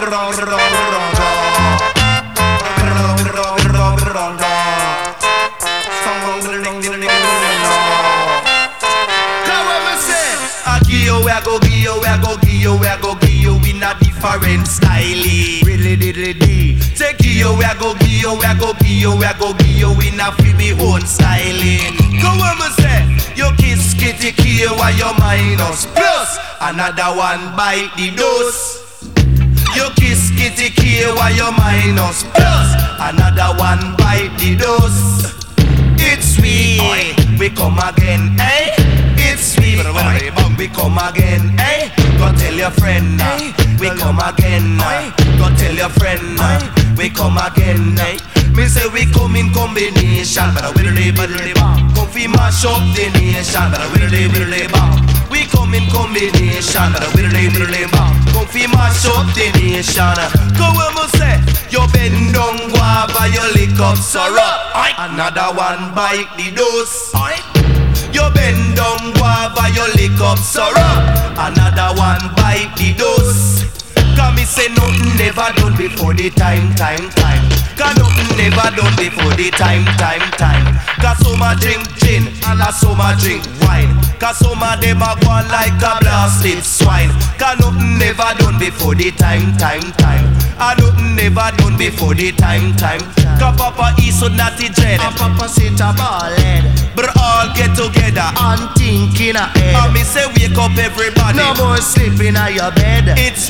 I go give you in a different style. Really diddly. Take you, I go give you, I go give you, I go give you in a free own style. Go on, me say, you kiss kitty kill while you minus plus another one bite the dose. You kiss kitty kill while you minus plus another one bite the dose. It's sweet, we come again, eh? It's sweet, we come again, eh? Go tell your friend, we come again, go tell your friend, we come again, eh? Me say we come in combination, but we really bang. Come fi mash up the nation, but we really bang. We come in combination, but we really bang. Come fi mash up the nation. Go on, me say, you bend down guava, you lick up syrup. Another one bite the dose. You bend down guava, you lick up syrup. Another one bite the dose. Cause me say nothing never done before the time. Cause nothing never done before the time. Cause some a drink gin and some a drink wine. Cause some of them a go on like a blasted swine. Cause nothing never done before the time. And nothing never done before the time. Cause Papa is so naughty dread and Papa sit a ball head. But all get together and think in a head. And me say wake up everybody, no more sleeping on your bed. It's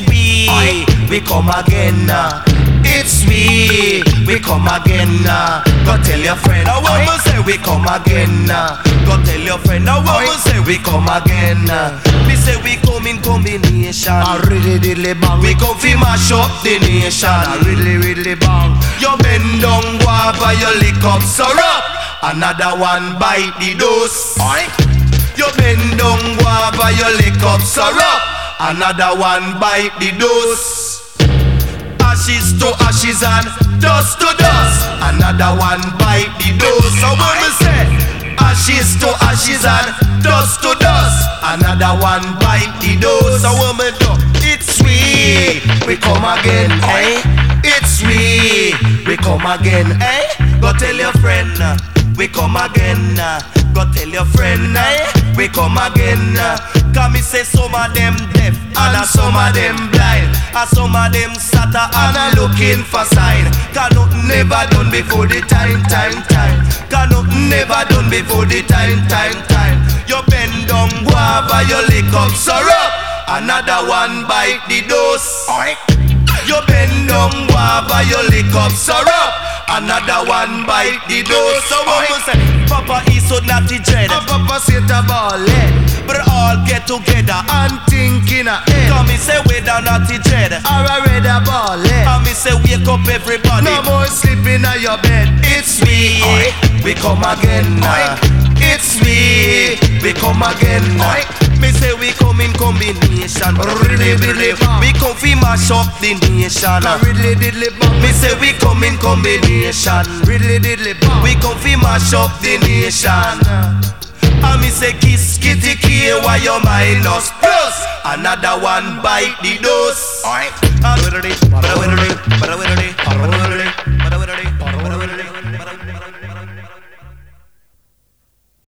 we come again. It's we come again. Go tell your friend, I want to say we come again. Go tell your friend, I want to say we come again. Me say we come in combination. I really bang. We come fi mash up the nation. I really bang. You bend down guava, you lick up syrup. Another one bite the dose. You bend down guava, you lick up syrup. Another one bite the dose. Ashes to ashes and dust to dust. Another one bite the dose. So when we say ashes to ashes and dust to dust, another one bite the dose. So when we do, it's sweet, we come again, eh? It's sweet, we come again, eh? Go tell your friend, we come again. Go tell your friend, we come again. Cause me say some of them deaf and some of them blind, and some of them sat and looking for sign. Cause nothing never done before the time. Cause nothing never done before the time. You bend down guava, you lick up syrup. Another one bite the dose. You bend down guava, you lick up syrup. Another one bite the dose. So what we say, Papa is so naughty dread and Papa sit a ball head. But all get together and think in a head. Come me say we da naughty dread or a red a ball head. And me say wake up everybody, no more sleeping on your bed. It's we come again. It's we come again. Me say we come in combination. We come fi mash up the nation. Me say we come in combination. We come fi mash up the nation. And me say kiss kitty kill while you minus plus another one bite the dose.